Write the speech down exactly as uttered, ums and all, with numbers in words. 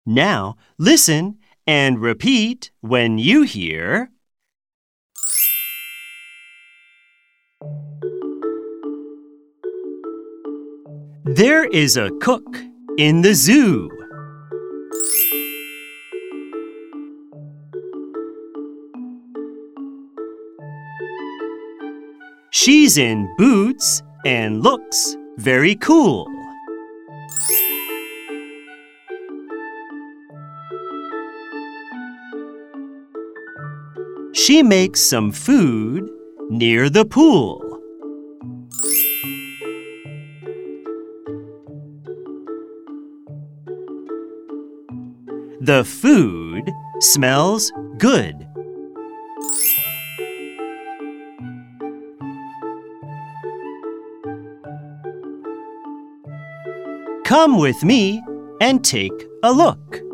Now listen and repeat when you hear There is a cook in the zoo. She's in boots and looks very cool. She makes some food near the pool. The food smells good. Come with me and take a look.